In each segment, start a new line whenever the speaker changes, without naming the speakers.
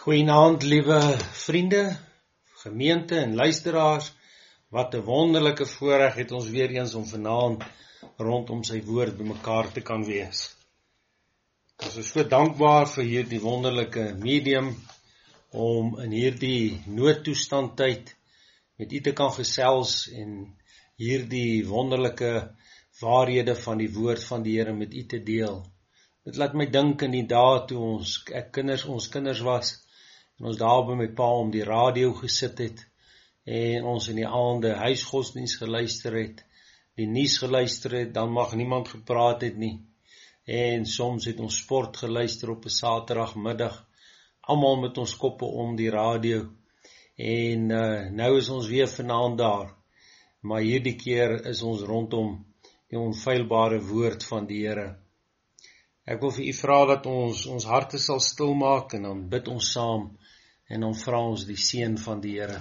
Goeienaand, liewe vriende, gemeente en luisteraars. Wat 'n wonderlike voorreg het ons weer eens om vanaand rondom sy woord bymekaar te kan wees. Ons is so dankbaar vir hierdie wonderlike medium om in hierdie noodtoestandtyd met u te kan gesels en hierdie wonderlike waarhede van die woord van die Here met u te deel. Dit laat my dink in die dae toe ons kinders was, en ons daar by my pa om die radio gesit het, en ons in die aande huisgodsdienst geluister het, die nuus geluister het, dan mag niemand gepraat het nie, en soms het ons sport geluister op 'n Saterdagmiddag, almal met ons koppe om die radio, en nou is ons weer vanaand daar, maar hierdie keer is ons rondom die onfeilbare woord van die Here. Ek wil vir u vra dat ons harte sal stilmaak en dan bid ons saam en dan vra ons die seën van die Here.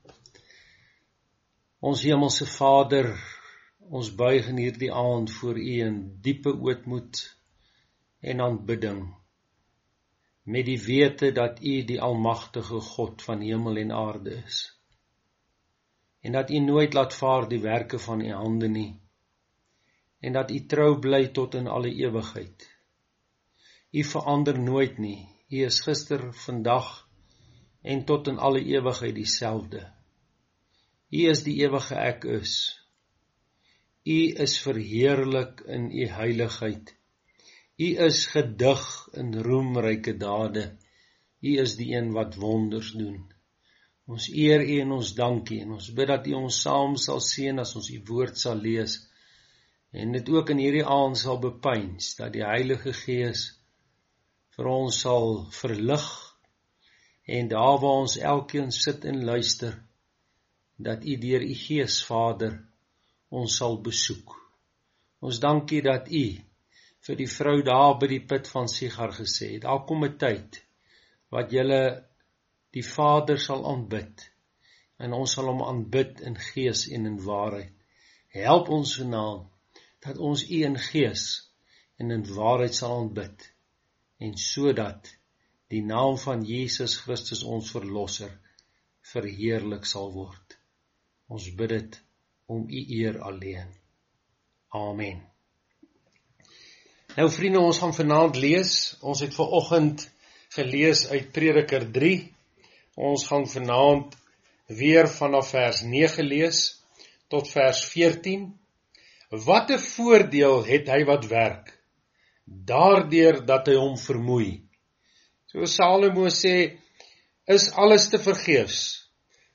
Ons hemelse Vader, ons buig in hierdie aand voor u in diepe ootmoed en aanbidding, met die wete dat u die almagtige God van hemel en aarde is, en dat u nooit laat vaar die werke van u hande nie, en dat u trou bly tot in alle ewigheid. U verander nooit nie, u is gister, vandag en tot in alle ewigheid dieselfde. U is die ewige ek is. U is verheerlik in u heiligheid. U is gedig in roemryke dade. U is die een wat wonders doen. Ons eer u en ons dank u en ons bid dat u ons saam sal seën as ons u woord sal lees en dit ook in hierdie aand sal bepeins, dat die Heilige Gees vir ons sal verlig en daar waar ons elkeen sit en luister, dat u deur u Gees Vader ons sal besoek. Ons dank u dat u vir die vrou daar by die put van Sigar gesê het, daar kom 'n tyd wat julle die Vader sal aanbid en ons sal hom aanbid in gees en in waarheid. Help ons vanaand dat ons u in gees en in waarheid sal aanbid en sodat die naam van Jesus Christus ons verlosser verheerlik sal word. Ons bid dit om u eer alleen. Amen. Nou vriende, ons gaan vanaand lees. Ons het vanoggend gelees uit Prediker 3. Ons gaan vanaand weer vanaf vers 9 lees tot vers 14. Wat 'n voordeel het hy wat werk, daardeur dat hy hom vermoei. So Salomo sê, is alles te vergeefs?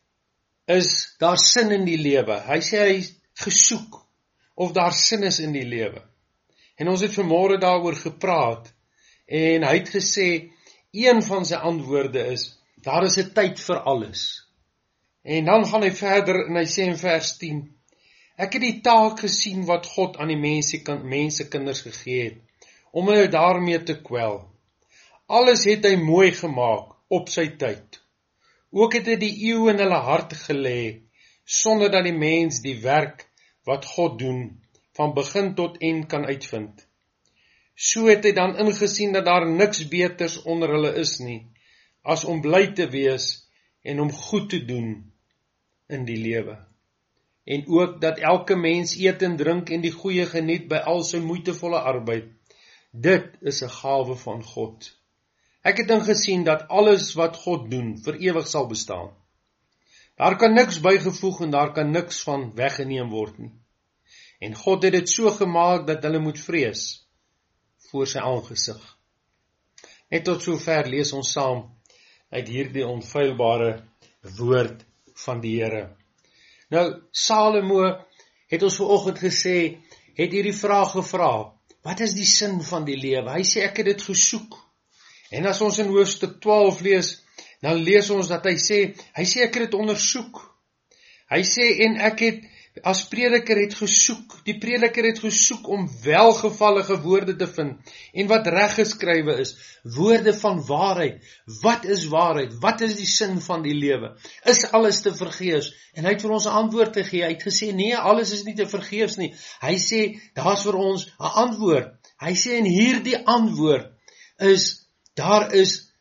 Is daar sin in die lewe? Hy sê hy gesoek of daar sin is in die lewe. En ons het vanmôre daaroor gepraat en hy het gesê, een van sy antwoorde is, daar is 'n tyd vir alles. En dan gaan hy verder en hy sê in vers 10, ek het die taak gesien wat God aan die mensekinders gegee het, om hulle daarmee te kwel. Alles het hy mooi gemaak op sy tyd. Ook het hy die eeu in hulle hart gelê, sonder dat die mens die werk wat God doen, van begin tot eind kan uitvind. So het hy dan ingesien dat daar niks beters onder hulle is nie, as om bly te wees en om goed te doen in die lewe. En ook dat elke mens eet en drink en die goeie geniet by al sy moeitevolle arbeid. Dit is 'n gawe van God. Ek het ingesien dat alles wat God doen vir ewig sal bestaan. Daar kan niks bygevoeg en daar kan niks van weggeneem word nie. En God het dit so gemaak dat hulle moet vrees voor sy aangesig. Net tot sover lees ons saam uit hierdie onfeilbare woord van die Here. Nou, Salomo het ons vanoggend gesê, het hierdie vraag gevra, wat is die sin van die lewe? Hy sê, ek het dit gesoek. En as ons in hoofstuk 12 lees, dan lees ons dat hy sê, ek het dit ondersoek. Hy sê, en ek het, as prediker het gesoek, die prediker het gesoek om welgevallige woorde te vind, en wat reg geskrywe is, woorde van waarheid. Wat is waarheid? Wat is die sin van die lewe? Is alles te vergeefs? En hy het vir ons 'n antwoord gegee, hy het gesê, nee, alles is nie te vergeefs nie. Hy sê, daar's vir ons 'n antwoord. Hy sê, en hierdie antwoord is, daar is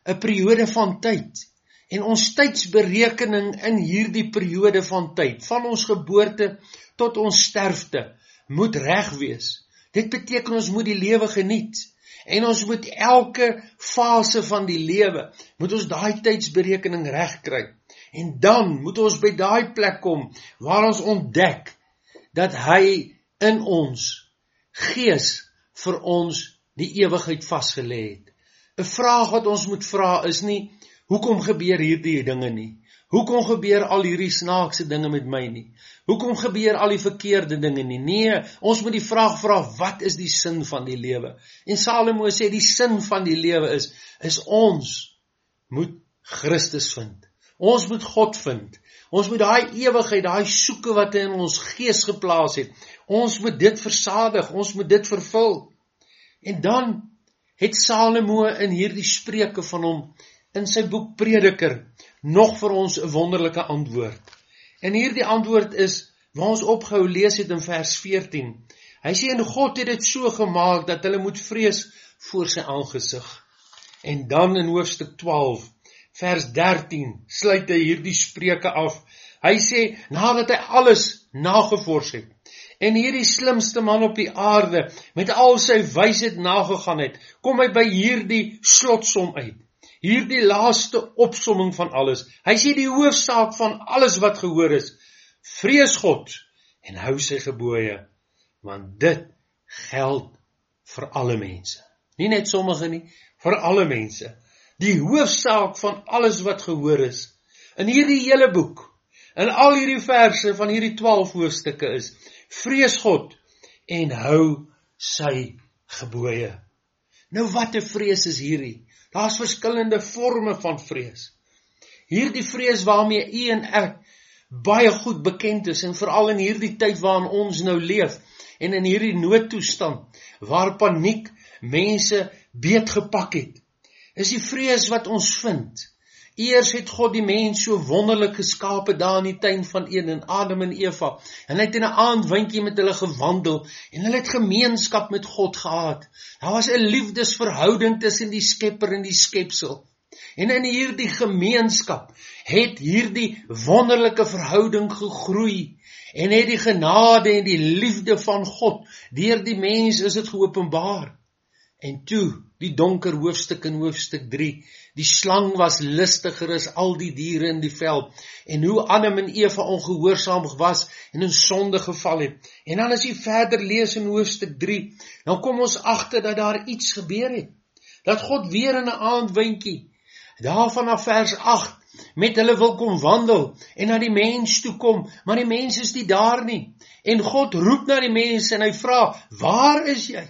'n periode van tyd. En ons tydsberekening in hierdie periode van tyd, van ons geboorte tot ons sterfte, moet reg wees. Dit beteken ons moet die lewe geniet. En ons moet elke fase van die lewe, moet ons daai tydsberekening reg kry. En dan moet ons by daai plek kom, waar ons ontdek, dat hy in ons gees vir ons die ewigheid vasgelê het. 'n Vraag wat ons moet vra is nie, hoekom gebeur hierdie dinge nie? Hoekom gebeur al hierdie snaakse dinge met my nie? Hoekom gebeur al die verkeerde dinge nie? Nee, ons moet die vraag vra, wat is die sin van die lewe? En Salomo sê, die sin van die lewe is ons moet Christus vind. Ons moet God vind. Ons moet daai ewigheid, daai soeke wat hy in ons gees geplaas het, ons moet dit versadig, ons moet dit vervul. En dan het Salomo in hierdie spreuke van hom, in sy boek Prediker, nog vir ons 'n wonderlike antwoord. En hierdie antwoord is, waar ons opgehou lees het in vers 14. Hy sê, en God het dit so gemaak, dat hulle moet vrees voor sy aangesig. En dan in hoofstuk 12, vers 13, sluit hy hierdie spreuke af. Hy sê, nadat hy alles nagevors het, en hierdie slimste man op die aarde, met al sy wysheid nagegaan het, kom hy by hierdie slotsom uit. Hierdie laaste opsomming van alles. Hy sê die hoofsaak van alles wat gehoor is, vrees God en hou sy gebooie, want dit geld vir alle mense. Nie net sommige nie, vir alle mense. Die hoofsaak van alles wat gehoor is, in hierdie hele boek, in al hierdie verse van hierdie 12 hoofstukke is, vrees God en hou sy gebooie. Nou wat 'n vrees is hierdie? Daar's verskillende forme van vrees. Hierdie vrees waarmee u en ek baie goed bekend is, en veral in hierdie tyd waarin ons nou leef, en in hierdie noodtoestand, waar paniek mense beetgepak het, is die vrees wat ons vind. Eers het God die mens so wonderlik geskape daar in die tuin van Eden, Adam en Eva, en hy het in 'n aandwindjie met hulle gewandel, en hulle het gemeenskap met God gehad. Daar was 'n liefdesverhouding tussen die skepper en die skepsel. En in hierdie gemeenskap het hierdie wonderlike verhouding gegroei, en het die genade en die liefde van God, deur die mens is dit geopenbaar. En toe, die donker hoofstuk in hoofstuk 3, die slang was listiger as al die diere in die veld, en hoe Adam en Eva ongehoorsaam was en in sonde geval het. En dan as jy verder lees in hoofstuk 3, dan kom ons agter dat daar iets gebeur het. Dat God weer in 'n aandwindjie, daar vanaf vers 8, met hulle wil kom wandel, en na die mens toe kom, maar die mens is nie daar nie. En God roep na die mens en hy vra, waar is jy?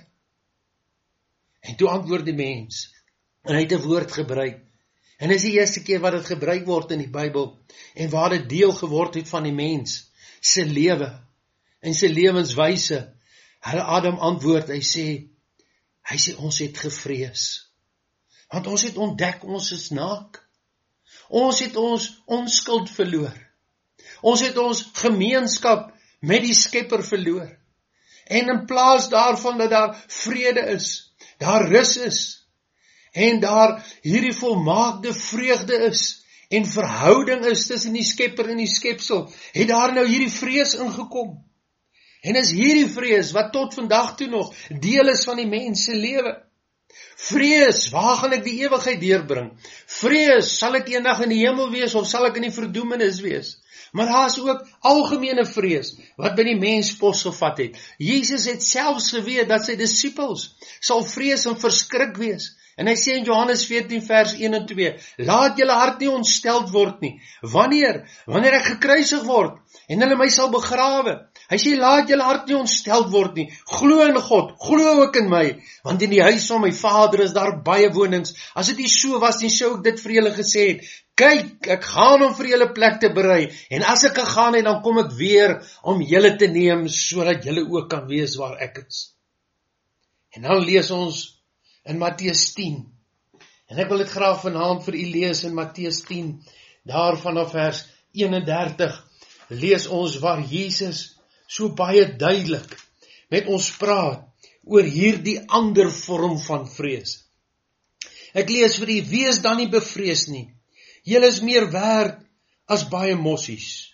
En toe antwoord die mens, en hy het 'n woord gebruik, en dit is die eerste keer wat dit gebruik word in die Bybel, en waar dit deel geword het van die mens, sy lewe, en sy lewenswyse. Hulle Adam antwoord, hy sê, ons het gevrees, want ons het ontdek, ons is naak, ons het ons onskuld verloor, ons het ons gemeenskap met die Skepper verloor, en in plaas daarvan dat daar vrede is, daar rus is, en daar hierdie volmaakte vreugde is, en verhouding is tussen die Skepper en die skepsel, het daar nou hierdie vrees ingekom. En is hierdie vrees, wat tot vandag toe nog deel is van die mens se lewe. Vrees, waar gaan ek die ewigheid deurbring? Vrees, sal ek eendag in die hemel wees, of sal ek in die verdoemenis wees? Maar daar is ook algemene vrees, wat by die mens posgevat het. Jesus het selfs geweet, dat sy disippels sal vrees en verskrik wees. En hy sê in Johannes 14 vers 1 en 2, laat julle hart nie ontsteld word nie. Wanneer ek gekruisig word, en hulle my sal begrawe. Hy sê, laat julle hart nie ontsteld word nie. Glo in God, glo ook in my, want in die huis van my Vader is daar baie wonings. As dit nie so was nie, sou ek dit vir julle gesê het. Kyk, ek gaan om vir julle plek te berei, en as ek gegaan het, dan kom ek weer om julle te neem, sodat julle ook kan wees waar ek is. En dan lees ons in Matteus 10, en ek wil dit graag vanaand vir u lees in Matteus 10, daar vanaf vers 31, lees ons waar Jesus so baie duidelik met ons praat oor hierdie ander vorm van vrees. Ek lees vir u, wees dan nie bevrees nie. Julle is meer werd as baie mossies.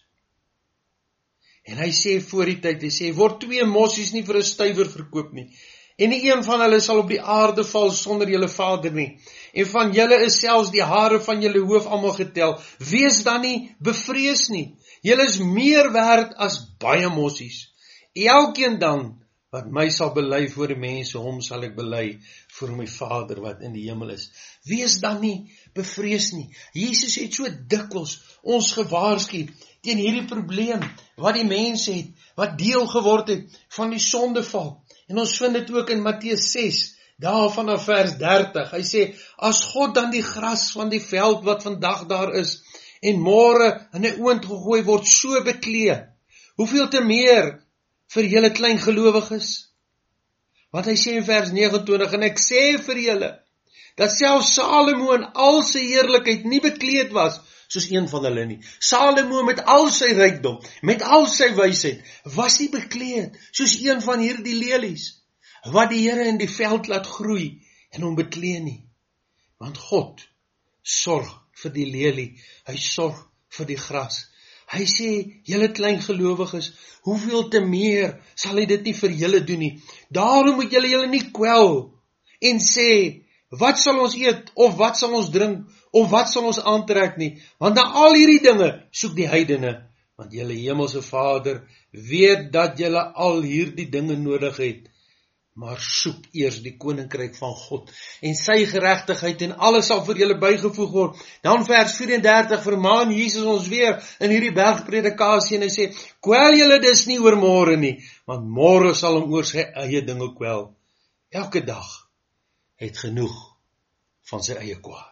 En hy sê voor die tyd, hy sê, word 2 mossies nie vir 'n stuiver verkoop nie. En nie een van hulle sal op die aarde val sonder julle Vader nie. En van julle is selfs die hare van julle hoof almal getel. Wees dan nie bevrees nie. Julle is meer werd as baie mossies. Elkeen dan wat my sal bely voor die mense, hom sal ek bely voor my Vader wat in die hemel is. Wees dan nie bevrees nie. Jesus het so dikwels ons gewaarsku teen hierdie probleem wat die mense het, wat deel geword het van die sondeval. En ons vind dit ook in Matteus 6, daar vanaf vers 30. Hy sê, as God dan die gras van die veld wat vandag daar is, en môre in 'n oond gegooi word, so beklee, hoeveel te meer vir julle klein gelowiges? Wat hy sê in vers 29, en ek sê vir julle, dat selfs Salomo in al sy heerlikheid nie bekleed was, soos een van hulle nie. Salomo met al sy rykdom, met al sy wysheid, was nie bekleed, soos een van hierdie lelies, wat die Here in die veld laat groei, en hom beklee nie. Want God sorg vir die lelie, hy sorg vir die gras. Hy sê, julle klein gelowiges, hoeveel te meer sal hy dit nie vir julle doen nie. Daarom moet julle nie kwel en sê, wat sal ons eet, of wat sal ons drink, of wat sal ons aantrek nie, want na al hierdie dinge soek die heidene, want julle hemelse Vader weet dat julle al hierdie dinge nodig het, maar soek eers die koninkryk van God, en sy geregtigheid, en alles sal vir julle bygevoeg word. Dan vers 34 vermaan Jesus ons weer in hierdie bergpredikasie, en hy sê, kwel julle dus nie oor môre nie, want môre sal hom oor sy eie dinge kwel. Elke dag het genoeg van sy eie kwaad.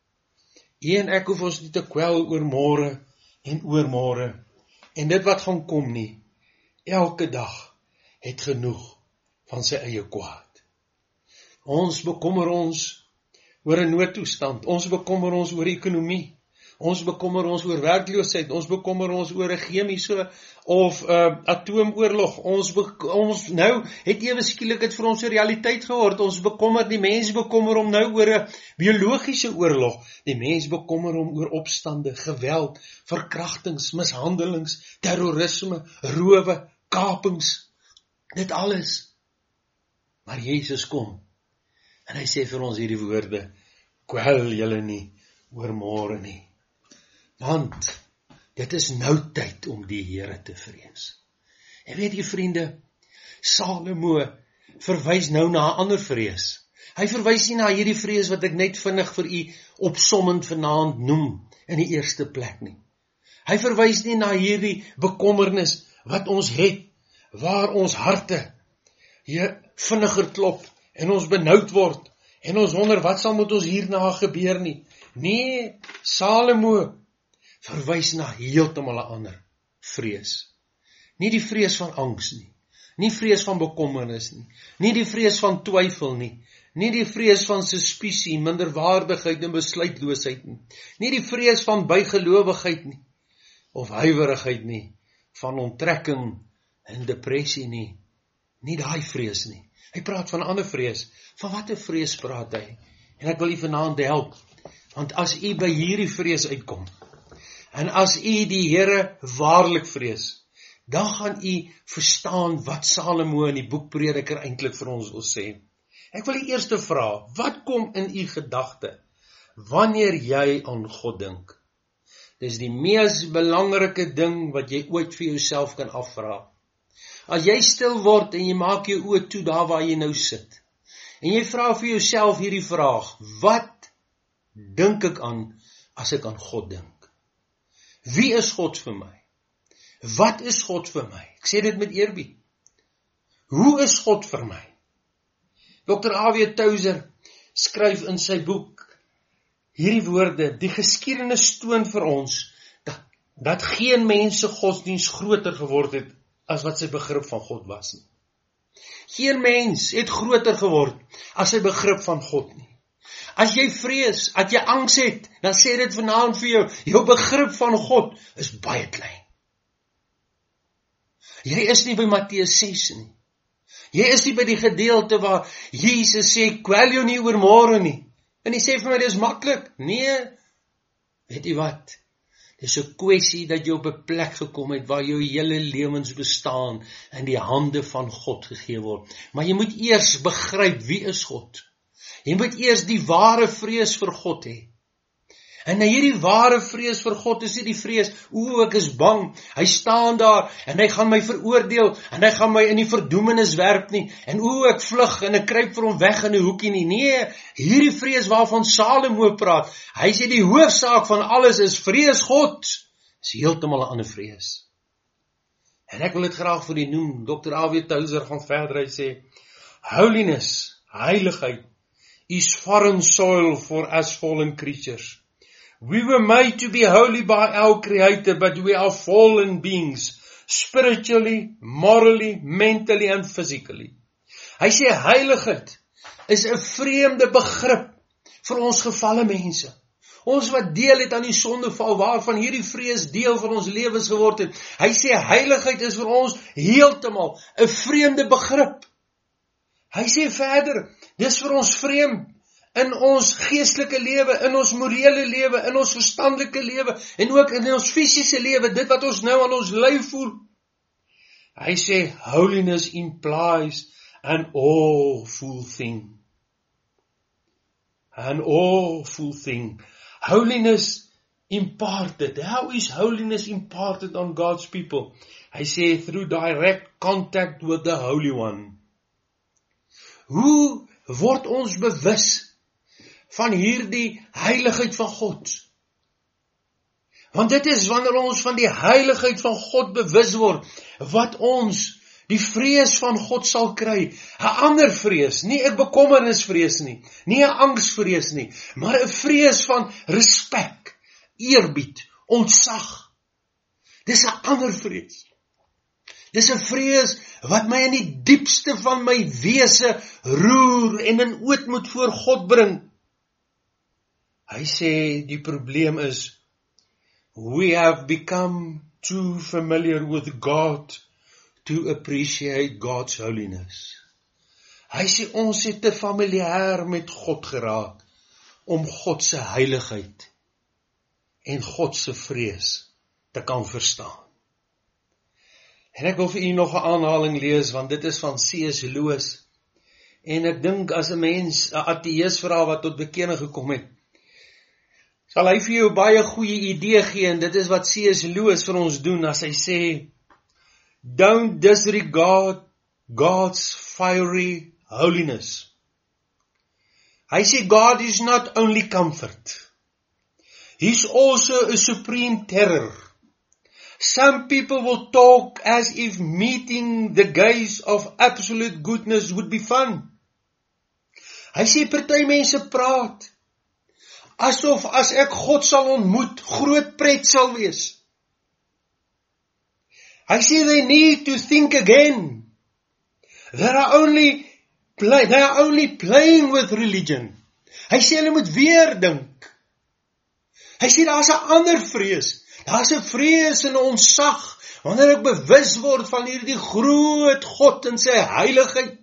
En ek hoef ons nie te kwel oor môre en oor môre, en dit wat gaan kom nie. Elke dag het genoeg van sy eie kwaad. Ons bekommer ons oor 'n noodtoestand, ons bekommer ons oor ekonomie, ons bekommer ons oor werkloosheid, ons bekommer ons oor 'n chemiese of atoomoorlog, ons nou het ewe skielik dit vir ons 'n realiteit geword, ons bekommer, die mens bekommer om nou oor 'n biologiese oorlog, die mens bekommer om oor opstande, geweld, verkrachtings, mishandelings, terrorisme, rowe, kapings, dit alles. Maar Jesus kom, en hy sê vir ons hierdie woorde, kwel julle nie oor môre nie, want dit is nou tyd om die Here te vrees. En weet jy vriende, Salomo verwys nou na 'n ander vrees. Hy verwys nie na hierdie vrees wat ek net vinnig vir u opsommend vanaand noem in die eerste plek nie. Hy verwys nie na hierdie bekommernis wat ons het, waar ons harte vinniger klop, en ons benoud word, en ons wonder, wat sal met ons hierna gebeur nie. Nee, Salomo verwys na heeltemal 'n ander vrees. Nie die vrees van angs nie, nie vrees van bekommernis nie, nie die vrees van twyfel nie, nie die vrees van suspisie, minderwaardigheid en besluitloosheid nie, nie die vrees van bygelowigheid nie, of huiwerigheid nie, van onttrekking en depressie nie, nie daai vrees nie. Hy praat van 'n ander vrees. Van watter vrees praat hy? En ek wil u vanaand help, want as u by hierdie vrees uitkom, en as u die Here waarlik vrees, dan gaan u verstaan wat Salomo in die boek Prediker eintlik vir ons wil sê. Ek wil die eerste vra, wat kom in u gedagte wanneer jy aan God dink? Dis die mees belangrike ding wat jy ooit vir jouself kan afvra. As jy stil word en jy maak jou oë toe daar waar jy nou sit, en jy vra vir jouself hierdie vraag, wat dink ek aan as ek aan God dink? Wie is God vir my? Wat is God vir my? Ek sê dit met eerbied. Hoe is God vir my? Dr. A.W. Tozer skryf in sy boek hierdie woorde, die geskiedenis toon vir ons dat geen mens se godsdiens groter geword het as wat sy begrip van God was nie. Geen mens het groter geword as sy begrip van God nie. As jy vrees, as jy angs het, dan sê dit vanaand vir jou, jou begrip van God is baie klein. Jy is nie by Matteus 6 nie. Jy is nie by die gedeelte waar Jesus sê, kwel jou nie oor môre nie,
En jy sê vir my, dis maklik. Nee, weet jy wat? Dis 'n kwessie dat jy op 'n plek gekom het waar jou hele lewensbestaan in die hande van God gegee word. Maar jy moet eers begryp, wie is God? Jy moet eers die ware vrees vir God hê. En na hierdie ware vrees vir God is nie die vrees, ek is bang, hy staan daar, en hy gaan my veroordeel, en hy gaan my in die verdoemenis werp nie, en ek vlug, en ek kruip vir hom weg in 'n hoekie nie. Nee, hierdie vrees waarvan Salomo praat, hy sê die hoofsaak van alles is vrees God, is heeltemal 'n ander vrees. En ek wil dit graag vir u noem, Dr. A.W. Tozer gaan verder, hy sê, holiness, heiligheid, is foreign soil for us fallen creatures. We were made to be holy by our Creator, but we are fallen beings, spiritually, morally, mentally and physically. Hy sê heiligheid is 'n vreemde begrip vir ons gevalle mense. Ons wat deel het aan die sondeval, waarvan hierdie vrees deel van ons lewens geword het. Hy sê heiligheid is vir ons heeltemal 'n vreemde begrip. Hy sê verder, dis vir ons vreemd. In ons geestelike lewe, in ons morele lewe, in ons verstandelike lewe, en ook in ons fisiese lewe, dit wat ons nou aan ons lyf voel. Hy sê, holiness implies an awful thing. An awful thing. Holiness imparted. How is holiness imparted on God's people? Hy sê, through direct contact with the Holy One. Hoe word ons bewus van hierdie heiligheid van God? Want dit is wanneer ons van die heiligheid van God bewus word, wat ons die vrees van God sal kry. 'n ander vrees, nie 'n bekommernisvrees nie, nie 'n angsvrees nie, maar 'n vrees van respek, eerbied, ontzag. Dis 'n ander vrees. Dis 'n vrees wat my in die diepste van my wese roer en in ootmoed voor God bring. Hy sê die probleem is, we have become too familiar with God to appreciate God's holiness. Hy sê ons het te familier met God geraak om God se heiligheid en God se vrees te kan verstaan. En ek wil vir u nog 'n aanhaling lees, want dit is van C.S. Lewis. En ek dink as 'n mens, 'n ateïs vra wat tot bekering gekom het, sal hy vir jou baie goeie idee gee, en dit is wat C.S. Lewis vir ons doen, as hy sê, don't disregard God's fiery holiness. Hy sê, God is not only comfort. He's also a supreme terror. Some people will talk as if meeting the gaze of absolute goodness would be fun. Hy sê, party mense praat, asof as ek God sal ontmoet, groot pret sal wees. Hy sê, they need to think again. They are only playing with religion. Hy sê, hulle moet weer dink. Hy sê, daar's 'n ander vrees. Daar's 'n vrees en 'n ontzag, wanneer ek bewus word van hierdie groot God en sy heiligheid.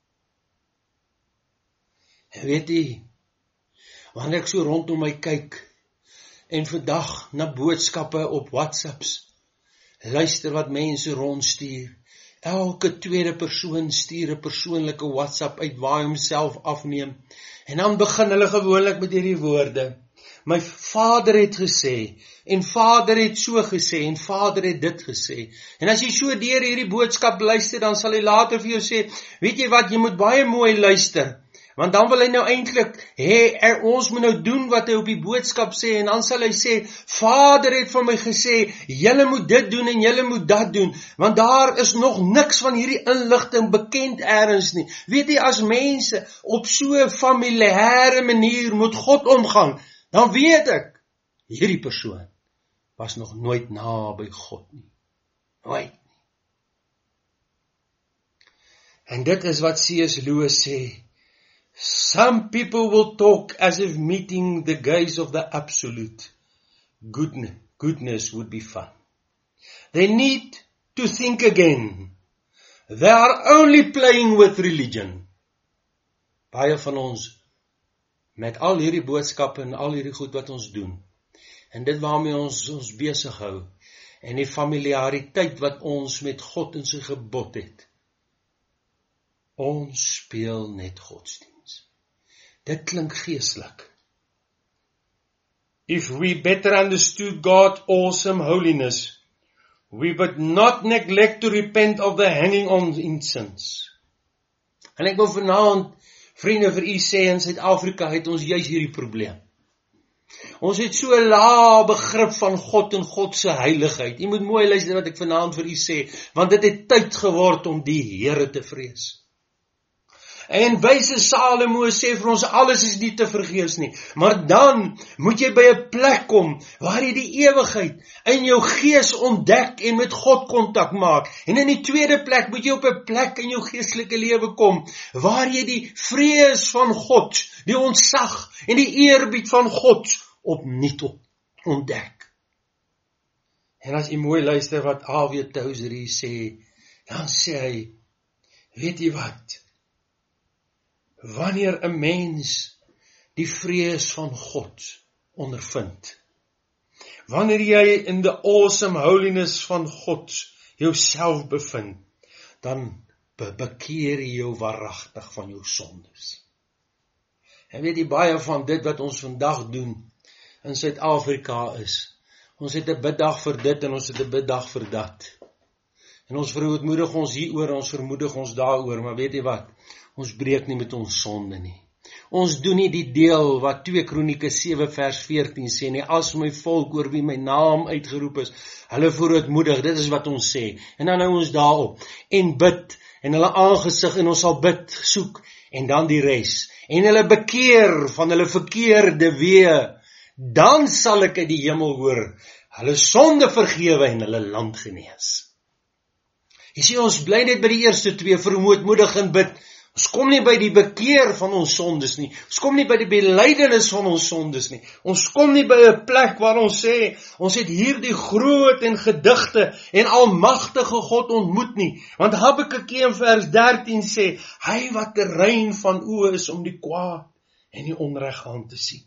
En weet jy, wanneer ek so rondom my kyk, en vandag na boodskappe op WhatsApps, luister wat mense rondstuur, elke tweede persoon stuur 'n persoonlike WhatsApp uit waar hy homself afneem, en dan begin hulle gewoonlik met hierdie woorde, my vader het gesê, en vader het so gesê, en vader het dit gesê. En as jy so deur hierdie boodskap luister, dan sal hy later vir jou sê, weet jy wat, jy moet baie mooi luister, want dan wil hy nou eintlik hê, ons moet nou doen wat hy op die boodskap sê, en dan sal hy sê, vader het vir my gesê, julle moet dit doen en julle moet dat doen, want daar is nog niks van hierdie inligting bekend elders nie. Weet jy, as mense op so 'n familiêre manier met God omgaan, dan weet ek, hierdie persoon was nog nooit naby God nie. Nooit nie. En dit is wat C.S. Lewis sê, some people will talk as if meeting the gaze of the absolute goodness would be fun. They need to think again. They are only playing with religion. Baie van ons met al hierdie boodskappe en al hierdie goed wat ons doen, en dit waarmee ons besig hou, en die familiariteit wat ons met God in sy gebod het, ons speel net godsdiens. Dit klink geestelik.
If we better understood God's awesome holiness, we would not neglect to repent of the hanging on incense.
En ek wil vanaand, vriende, vir u sê, in Suid-Afrika het ons juis hierdie probleem. Ons het so 'n lae begrip van God en God se heiligheid. U moet mooi luister wat ek vanaand vir u sê, want dit het tyd geword om die Here te vrees. En wyse Salomo sê vir ons, alles is nie te vergeefs nie. Maar dan moet jy by 'n plek kom, waar jy die ewigheid in jou gees ontdek en met God kontak maak. En in die tweede plek moet jy op 'n plek in jou geestelike lewe kom, waar jy die vrees van God, die ontzag en die eerbied van God opnuut ontdek. En as jy mooi luister wat A.W. Tozer hier sê, dan sê hy, weet jy wat? Wanneer 'n mens die vrees van God ondervind, wanneer jy in the awesome holiness van God jouself bevind, dan bekeer jy jou waaragtig van jou sondes. En weet jy, baie van dit wat ons vandag doen in Suid-Afrika is, ons het 'n biddag vir dit en ons het 'n biddag vir dat. En ons verootmoedig ons hieroor, ons vermoedig ons daaroor, maar weet jy wat? Ons breek nie met ons sonde nie. Ons doen nie die deel wat 2 Kronieke 7 vers 14 sê nie, as my volk oor wie my naam uitgeroep is, hulle verootmoedig, dit is wat ons sê. En dan hou ons daarop, en bid, en hulle aangesig, en ons sal bid, soek, en dan die res. En hulle bekeer van hulle verkeerde weë, dan sal ek uit die hemel hoor, hulle sonde vergewe en hulle land genees. Jy sê, ons bly net by die eerste 2, verootmoedig en bid. Ons kom nie by die bekeer van ons sondes nie. Ons kom nie by die belydenis van ons sondes nie. Ons kom nie by 'n plek waar ons sê, ons het hierdie groot en gedigte en almagtige God ontmoet nie. Want Habakuk 1 vers 13 sê, hy wat rein van oë is om die kwaad en die onreg aan te sien.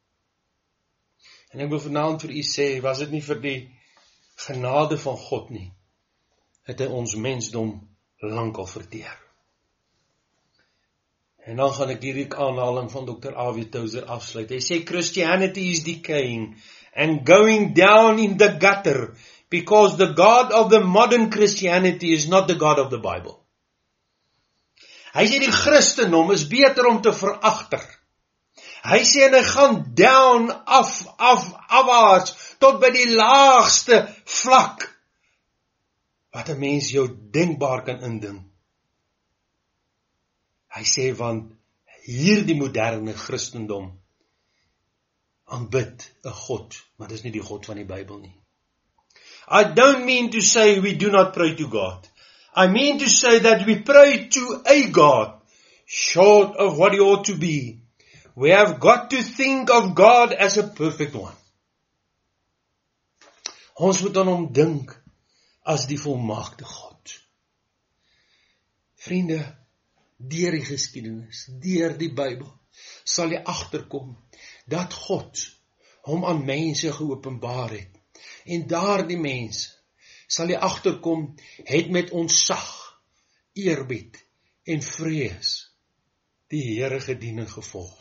En ek wil vanaand vir u sê, was dit nie vir die genade van God nie, het hy ons mensdom lankal verteer. En dan gaan ek hierdie aanhaling van Dr. A.W. Tozer afsluit. Hy sê, Christianity is decaying and going down in the gutter because the God of the modern Christianity is not the God of the Bible. Hy sê die Christendom is beter om te veragter. Hy sê en hy gaan down, afwaarts, tot by die laagste vlak, wat 'n mens jou denkbaar kan indink. Hy sê, want hierdie moderne Christendom aanbid 'n God, maar dis nie die God van die Bybel nie. I don't mean to say we do not pray to God. I mean to say that we pray to a God, short of what he ought to be. We have got to think of God as a perfect one. Ons moet aan hom dink as die volmaakte God. Vriende, deur die geskiedenis, deur die Bybel, sal jy agterkom dat God hom aan mense geopenbaar het. En daardie mense, sal jy agterkom, het met ontzag, eerbied en vrees die Here gedien en gevolg.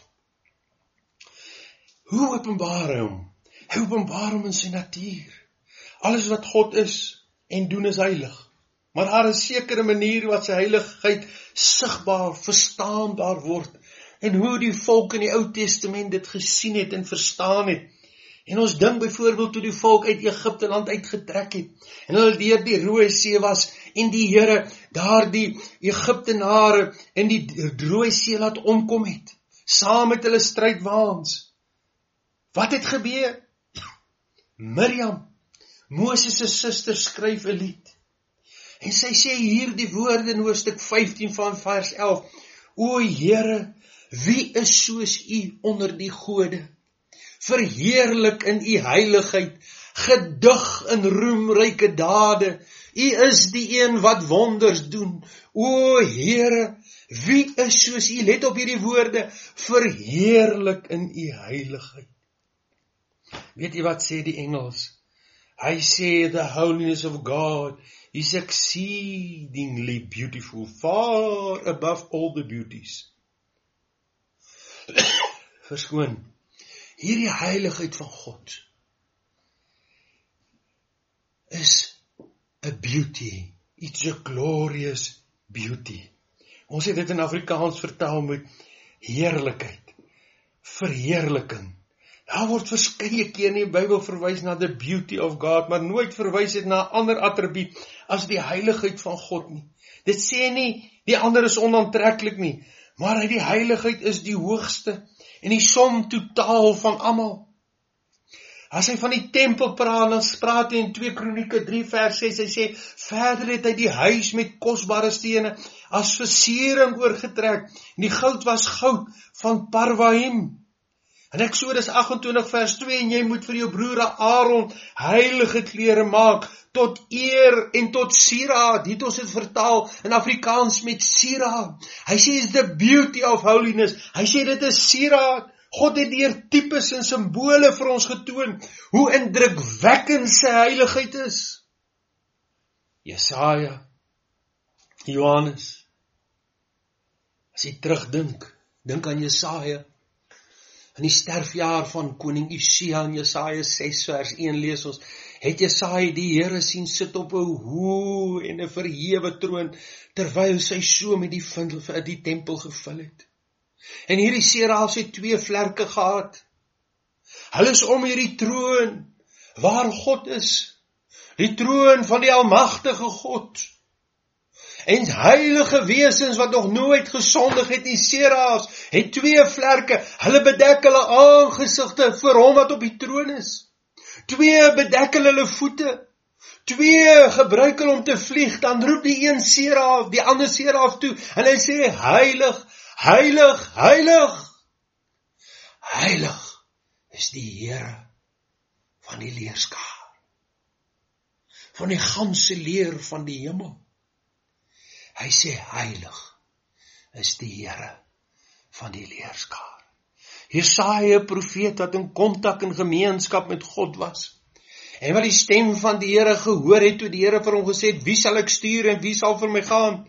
Hoe openbaar hy hom? Hy openbaar hom in sy natuur. Alles wat God is en doen is heilig. Maar daar is 'n sekere manier wat sy heiligheid sigbaar, verstaanbaar word. En hoe die volk in die Ou Testament dit gesien het en verstaan het. En ons dink byvoorbeeld toe die volk uit Egipte land uitgetrek het. En hulle deur die Rooi See was en die Here daardie Egiptenare in die Rooi See laat omkom het. Saam met hulle strydwaans. Wat het gebeur? Miriam, Moses se suster, skryf 'n lied. En sy sê hier die woorde in hoofstuk 15 van vers 11. O Here, wie is soos u onder die gode? Verheerlik in u heiligheid, gedig in roemryke dade. U is die een wat wonders doen. O Here, wie is soos u? Let op hierdie woorde, verheerlik in u heiligheid. Weet jy wat sê die Engels? Hy sê, the holiness of God is exceedingly beautiful, far above all the beauties. Verskoon, hierdie heiligheid van God is a beauty, it's a glorious beauty. Ons het dit in Afrikaans vertaal met heerlikheid, verheerliking. Daar word verskeie keer in die Bybel verwys na the beauty of God, maar nooit verwys dit na 'n ander attribuut as die heiligheid van God nie. Dit sê nie, die ander is onaantreklik nie, maar die heiligheid is die hoogste en die som totaal van almal. As hy van die tempel praat, dan praat hy in 2 Kronieke 3 vers 6, hy sê, verder het hy die huis met kosbare stene as versiering oorgetrek, en die goud was goud van Parvaim. In Eksodus 28 vers 2, en jy moet vir jou broer Aaron heilige klere maak, tot eer en tot sieraad. Dit ons het vertaal in Afrikaans met sieraad. Hy sê, is the beauty of holiness. Hy sê, dit is sieraad. God het deur tipes en simbole vir ons getoon, hoe indrukwekkend sy heiligheid is. Jesaja, Johannes, as jy terugdink, dink aan Jesaja, in die sterfjaar van koning Usia in Jesaja 6 vers 1 lees ons, het Jesaja die Here sien sit op 'n hoë en 'n verhewe troon, terwyl sy so met die tempel gevul het. En hierdie serafs het 2 vlerke gehad. Hulle is om hierdie troon, waar God is, die troon van die almagtige God, en heilige wesens wat nog nooit gesondig het, die serafs, het 2 vlerke, hulle bedek hulle aangesigte voor hom wat op die troon is. 2 bedek hulle voete, 2 gebruik hulle om te vlieg, dan roep die een seraf, die ander seraf toe, en hy sê, heilig, heilig, heilig, heilig is die Here van die leerskaar, van die ganse leer van die hemel. Hy sê, heilig is die Here van die leerskaar. Jesaja, profeet, wat in kontak en gemeenskap met God was, en wat die stem van die Here gehoor het, toe die Here vir hom gesê het, wie sal ek stuur en wie sal vir my gaan?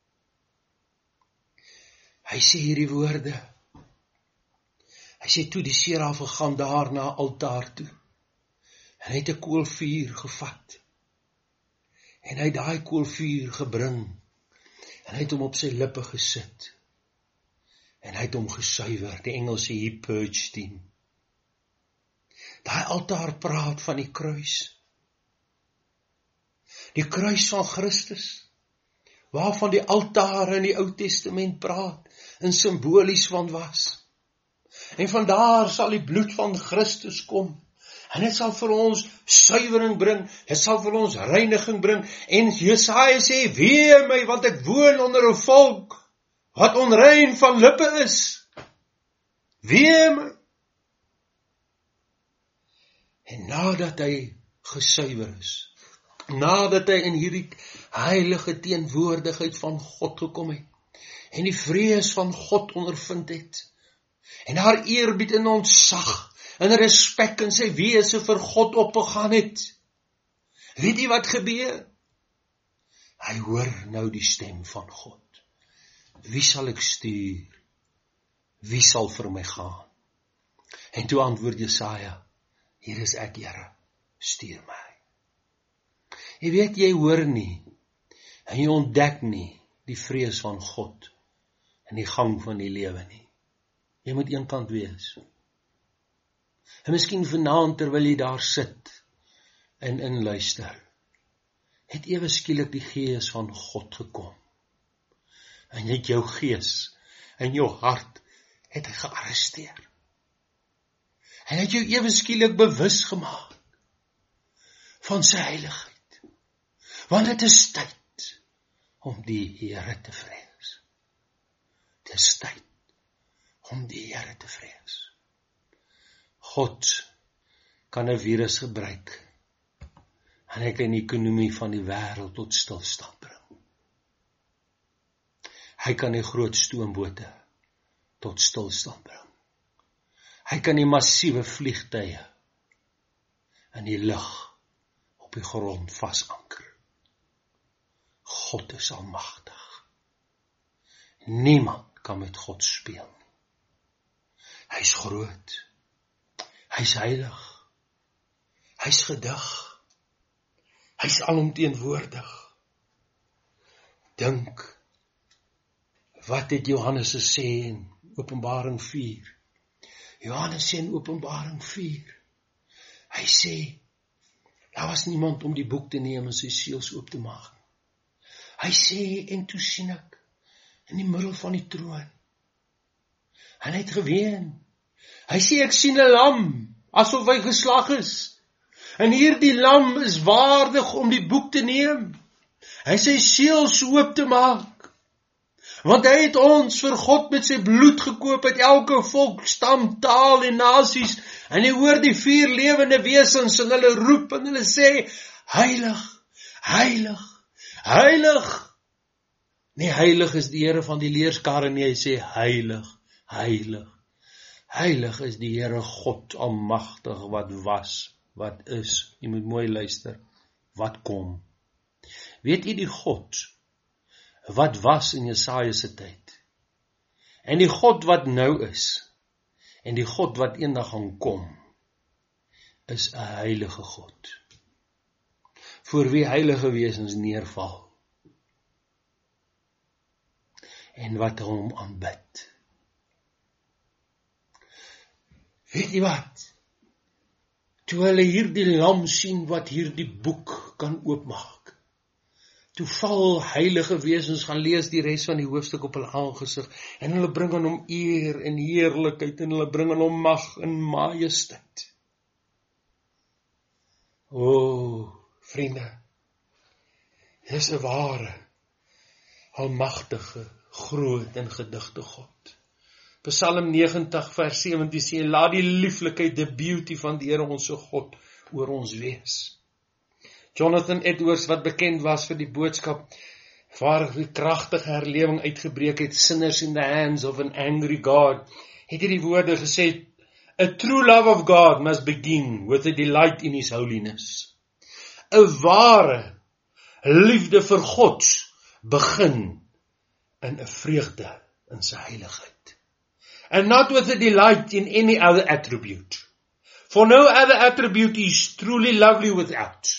Hy sê hierdie woorde, hy sê toe die seraf gegaan daar na altaar toe, en hy het 'n koolvuur gevat, en hy het daai koolvuur gebring, en hy het hom op sy lippe gesit, en hy het hom gesuiwer, die Engels sê, he purged him. Daai altaar praat van die kruis van Christus, waarvan die altaar in die Ou Testament praat, en simbolies van was. En vandaar sal die bloed van Christus kom, en dit sal vir ons suiwering bring, dit sal vir ons reiniging bring, en Jesaja sê, wee my, want ek woon onder 'n volk, wat onrein van lippe is. Wee my. En nadat hy gesuiwer is, nadat hy in hierdie heilige teenwoordigheid van God gekom het, en die vrees van God ondervind het, en haar eerbied en ontzag, en respek in sy wese vir God opgegaan het, weet jy wat gebeur? Hy hoor nou die stem van God. Wie sal ek stuur? Wie sal vir my gaan? En toe antwoord Jesaja, hier is ek, Here, stuur my. Jy weet, jy hoor nie, en jy ontdek nie die vrees van God in die gang van die lewe nie. Jy moet eenkant wees. En miskien vanaand terwyl jy daar sit en inluister, het ewe skielik die gees van God gekom. En jy het jou gees en jou hart het hy gearresteer. En het jou ewe skielik bewus gemaak van sy heiligheid. Want dit is tyd om die Here te vrees. Dit is tyd om die Here te vrees. God kan 'n virus gebruik En hy kan die ekonomie van die wêreld tot stilstand bring. Hy kan die groot stoombote tot stilstand bring. Hy kan die massiewe vliegtuie in die lug op die grond vasanker. God is almagtig. Niemand kan met God speel nie. Hy is groot. Hy is heilig. Hy is gedig. Hy is alomteenwoordig. Dink, wat het Johannes gesê in Openbaring 4? Johannes sê in Openbaring 4, hy sê, daar was niemand om die boek te neem en sy seels oop te maak. Hy sê, en toe sien ek, in die middel van die troon, en hy het geween. Hy sê, ek sien 'n lam, asof hy geslag is. En hierdie lam is waardig om die boek te neem. Hy sy seels oop te maak. Want hy het ons vir God met sy bloed gekoop uit elke volk, stam, taal en nasies. En hy hoor die 4 lewende wesens en hulle roep en hulle sê, heilig, heilig, heilig. Nee, heilig is die Here van die leerskare nie, hy sê heilig, heilig. Heilig is die Here God almagtig wat was, wat is. Jy moet mooi luister, wat kom. Weet jy die God wat was in Jesaja se tyd, en die God wat nou is, en die God wat eendag gaan kom, is 'n heilige God, voor wie heilige wesens neerval, en wat hom aanbid. Weet jy wat? Toe hulle hierdie lam sien wat hierdie boek kan oopmaak, toe val heilige wesens, gaan lees die res van die hoofstuk op hulle aangesig, en hulle bring aan hom eer en heerlikheid, en hulle bring aan hom mag en majesteit. O, vriende, dis 'n ware, almagtige, groot en gedigte God. Psalm 90 vers 17 sê, laat die lieflikheid, die beauty van die Here ons God oor ons wees. Jonathan Edwards, wat bekend was vir die boodskap, waar die kragtige herlewing uitgebreek het, sinners in the hands of an angry God, het hierdie woorde gesê, a true love of God must begin with a delight in his holiness. 'n ware liefde vir God begin in 'n vreugde in sy heiligheid. And not with a delight in any other attribute. For no other attribute is truly lovely without.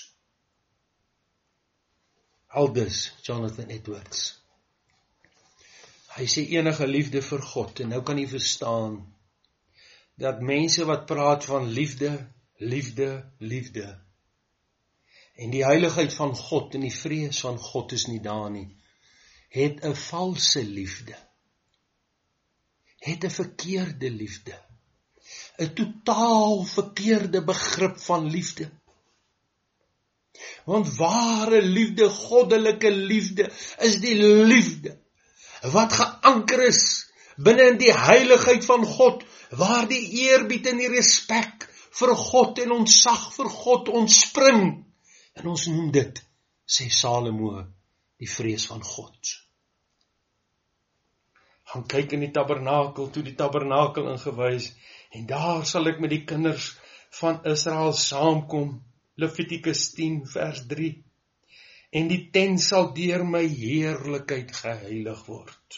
Aldus, Jonathan Edwards. Hy sê enige liefde vir God, en nou kan jy verstaan, dat mense wat praat van liefde, liefde, liefde, en die heiligheid van God en die vrees van God is nie daar nie, het 'n valse liefde, het 'n verkeerde liefde, 'n totaal verkeerde begrip van liefde. Want ware liefde, goddelike liefde, is die liefde wat geanker is binne in die heiligheid van God, waar die eerbied en die respek vir God en ontsag vir God ontspring. En ons noem dit, sê Salomo, die vrees van God. Gaan kyk in die tabernakel, toe die tabernakel ingewys, en daar sal ek met die kinders van Israel saamkom, Levitikus 10 vers 3, en die tent sal deur my heerlikheid geheilig word.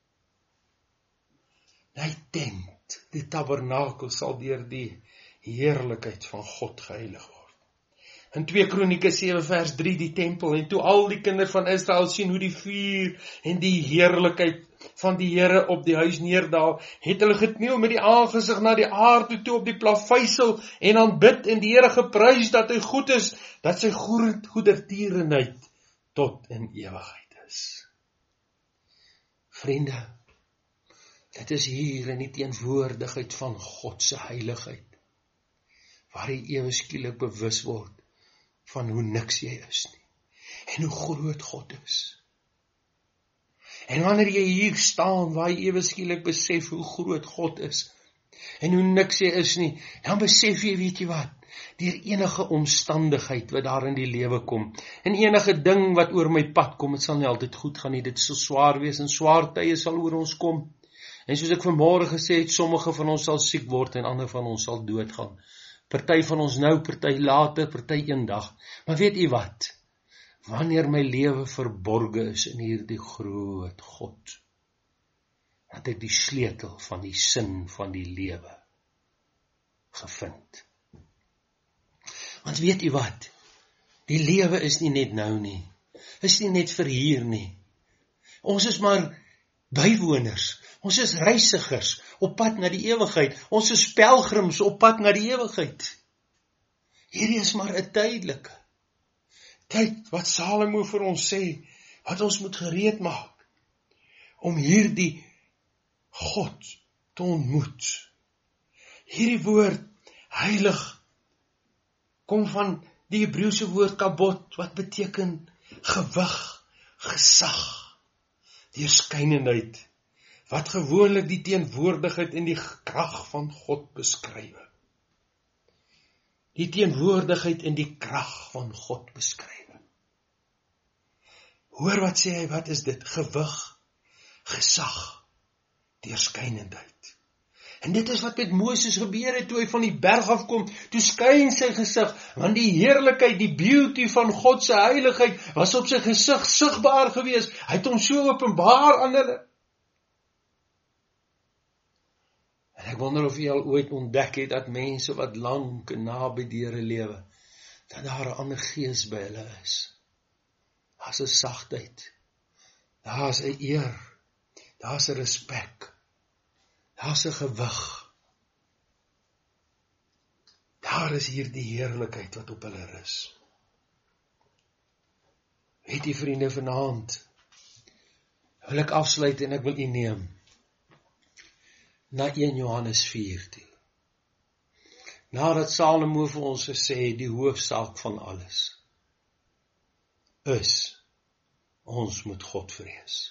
Die tent, die tabernakel sal deur die heerlikheid van God geheilig word. In 2 Kronieke 7 vers 3 die tempel, en toe al die kinders van Israel sien hoe die vuur en die heerlikheid van die Here op die huis neerdaal, het hulle gekniel met die aangesig na die aarde toe op die plaveisel en aanbid en die Here geprys dat hy goed is, dat sy goedertierenheid tot in ewigheid is. Vriende, dit is hier in die teenwoordigheid van God se heiligheid, waar jy ewe skielik bewus word van hoe niks jy is nie, en hoe groot God is. En wanneer jy hier staan, waar jy ewe skielik besef hoe groot God is, en hoe niks jy is nie, dan besef jy, weet jy wat, deur enige omstandigheid wat daar in die lewe kom, en enige ding wat oor my pad kom, het sal nie altyd goed gaan nie, dit sal swaar wees, en swaar tye sal oor ons kom, en soos ek vanmôre gesê het, sommige van ons sal siek word, en ander van ons sal doodgaan, party van ons nou, party later, party eendag, maar weet u wat, wanneer my lewe verborge is in hierdie groot God, dat ek die sleutel van die sin van die lewe gevind. Want weet u wat, die lewe is nie net nou nie, is nie net vir hier nie. Ons is maar bywoners, ons is reisigers op pad na die ewigheid, ons is pelgrims op pad na die ewigheid. Hierdie is maar 'n tydelike. Kyk wat Salomo vir ons sê, wat ons moet gereed maak, om hierdie God te ontmoet. Hierdie woord, heilig, kom van die Hebreëse woord kabot, wat beteken gewig, gesag, deurskynendheid, wat gewoonlik die teenwoordigheid en die krag van God beskryf. Die teenwoordigheid en die krag van God beskryf. Hoor wat sê hy, wat is dit? Gewig, gesag, deurskynendheid. En dit is wat met Moses gebeur het, toe hy van die berg afkom, toe skyn sy gesig, want die heerlikheid, die beauty van God se heiligheid, was op sy gesig sigbaar gewees, hy het hom so openbaar aan hulle. En ek wonder of jy al ooit ontdek het, dat mense wat lank en naby die Here lewe, dat daar 'n ander gees by hulle is. Daar's 'n sagtheid, daar's 'n eer, daar's 'n respek, daar's 'n gewig. Daar is hier die heerlikheid wat op hulle rus. Weet jy vriende, vanaand wil ek afsluit en ek wil u neem na 1 Johannes 4 toe. Nadat Salomo vir ons gesê, die hoofsaak van alles is, ons moet God vrees.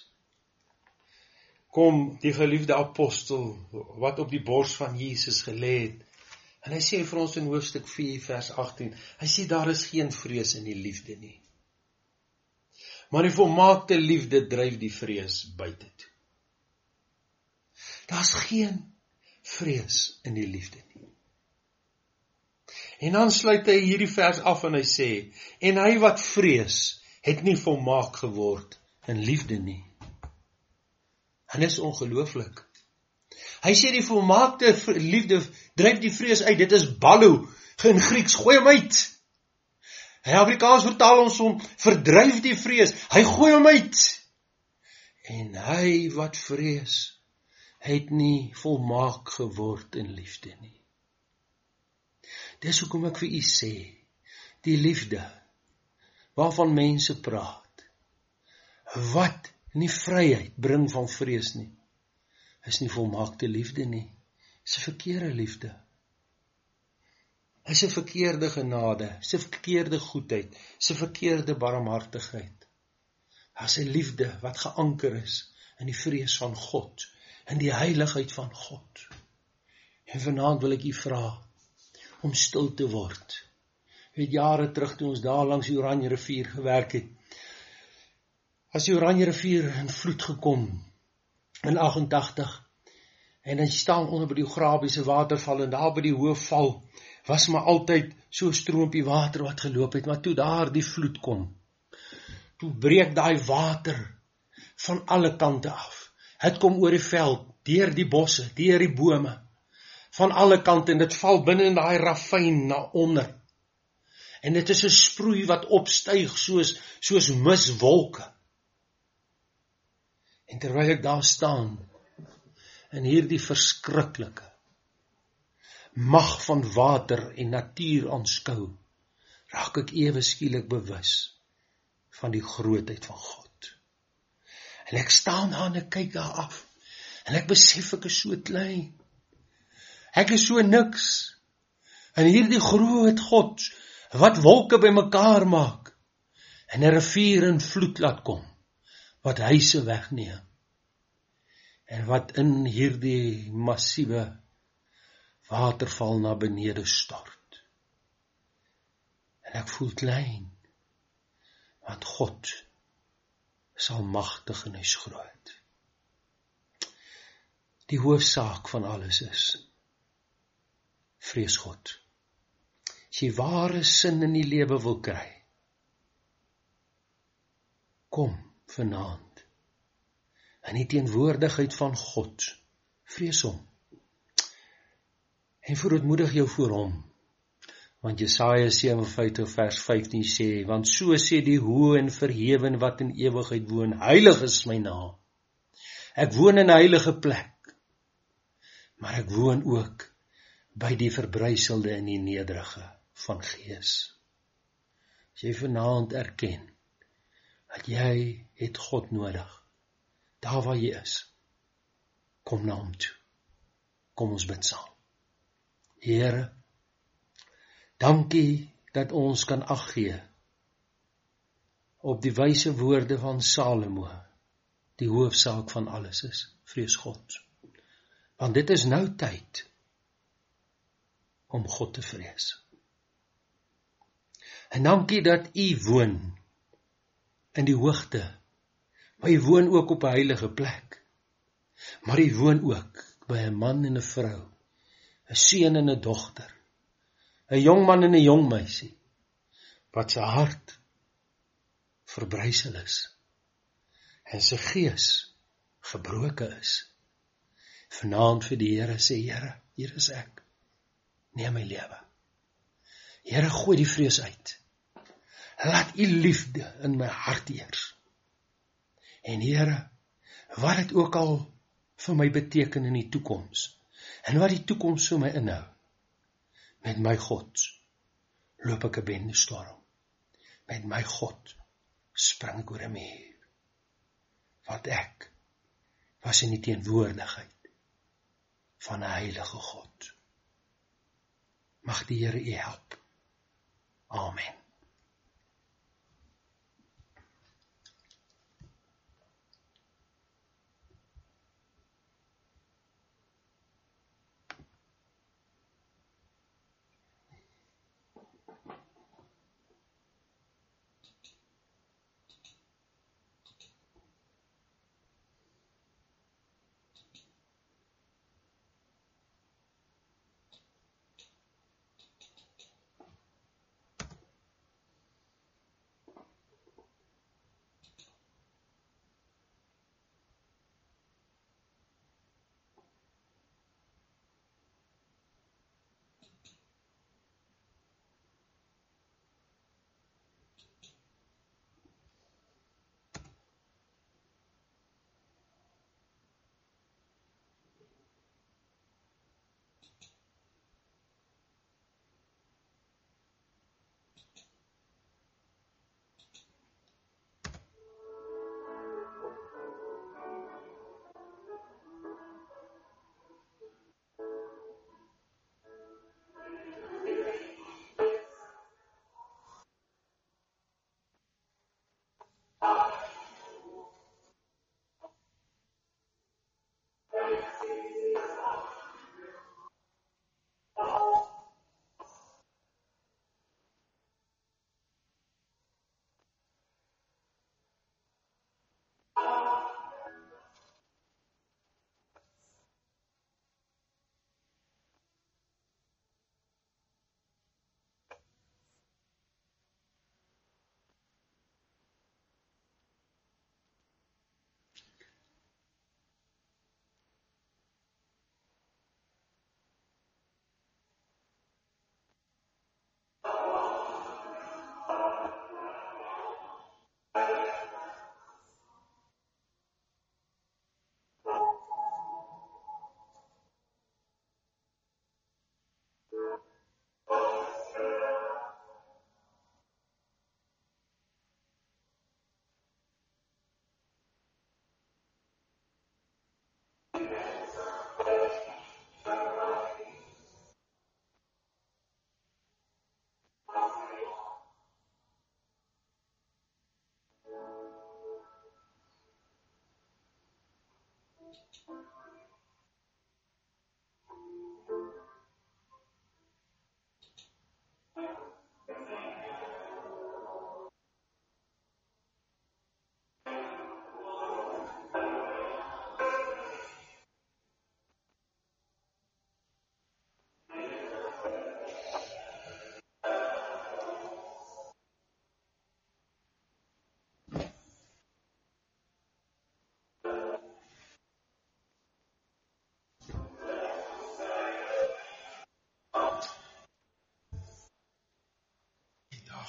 Kom die geliefde apostel, wat op die bors van Jesus gelê het, en hy sê vir ons in hoofstuk 4 vers 18, hy sê daar is geen vrees in die liefde nie. Maar die volmaakte liefde dryf die vrees buite toe. Daar's geen vrees in die liefde nie. En dan sluit hy hierdie vers af en hy sê, en hy wat vrees, het nie volmaak geword in liefde nie. En dit is ongelooflik. Hy sê die volmaakte liefde dryf die vrees uit, dit is balo, in Grieks, gooi hom uit. In Afrikaans vertaal ons hom, verdryf die vrees, hy gooi hom uit. En hy wat vrees, het nie volmaak geword in liefde nie. Dis hoekom ek vir u sê, die liefde, waarvan mense praat, wat nie vryheid bring van vrees nie, is nie volmaakte liefde nie, is 'n verkeerde liefde, is 'n verkeerde genade, is 'n verkeerde goedheid, is 'n verkeerde barmhartigheid. Daar's 'n liefde wat geanker is in die vrees van God, in die heiligheid van God. En vanaand wil ek u vra om stil te word. Weet jare terug toe ons daar langs die Oranje rivier gewerk het, as die Oranje rivier in vloed gekom in 88, en dan staan onder by die Grabiese waterval, en daar by die hoofval was maar altyd so 'n stroompie water wat geloop het, maar toe daar die vloed kom, toe breek daai water van alle kante af. Het kom oor die veld, deur die bosse, deur die bome, van alle kante, en dit val binne in daai ravyn na onder. En dit is 'n sproei wat opstyg soos miswolke. En terwyl ek daar staan, en hierdie verskriklike mag van water en natuur aanskou, raak ek ewe skielik bewus van die grootheid van God. En ek staan daar en ek kyk daar af, en ek besef ek is so klein. Ek is so niks. En hierdie groot God, wat wolke bymekaar maak, en 'n rivier in vloed laat kom, wat huise wegneem, en wat in hierdie massiewe waterval na benede stort. Ek voel klein, want God is almagtig en hy is groot. Die hoofsaak van alles is, vrees God. As jy ware sin in die lewe wil kry, kom vanaand in die teenwoordigheid van God, vrees hom, en verootmoedig jou voor hom, want Jesaja 57 vers 15 sê, want so sê die hoë en verheven wat in ewigheid woon, heilig is my naam. Ek woon in 'n heilige plek, maar ek woon ook by die verbryselde en die nederige van gees. As jy vanaand erken, dat jy het God nodig, daar waar jy is, kom na hom toe. Kom ons bid saam. Here, dankie dat ons kan ag gee op die wyse woorde van Salomo. Die hoofsaak van alles is, vrees God. Want dit is nou tyd om God te vrees. En dankie dat U woon in die hoogte, maar U woon ook op 'n heilige plek. Maar U woon ook by 'n man en 'n vrou, 'n seun en 'n dogter, 'n jong man en 'n jong meisie, wat sy hart verbrysel is, en sy gees gebroken is. Vanaand vir die Here sê, Here, hier is ek, neem my lewe. Here, gooi die vrees uit. Laat U liefde in my hart heers. En Here, wat dit ook al vir my beteken in die toekoms, en wat die toekoms vir my inhou, met my God loop ek 'n bendestorm. Met my God spring ek oor 'n muur. Want ek was in die teenwoordigheid van 'n heilige God. Mag die Here U help. Amen.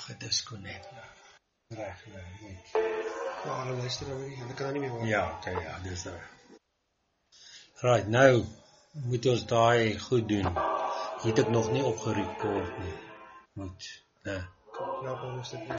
gedisconnect.
Reg, nee.
Ja, hulle luister nou nie, hulle kan nie meer hoor.
Ja, okay, ja, dis reg. Right, nou moet ons daai goed doen. Hier het ek nog nie opgerekord nie. Moet,
Ja, ons dit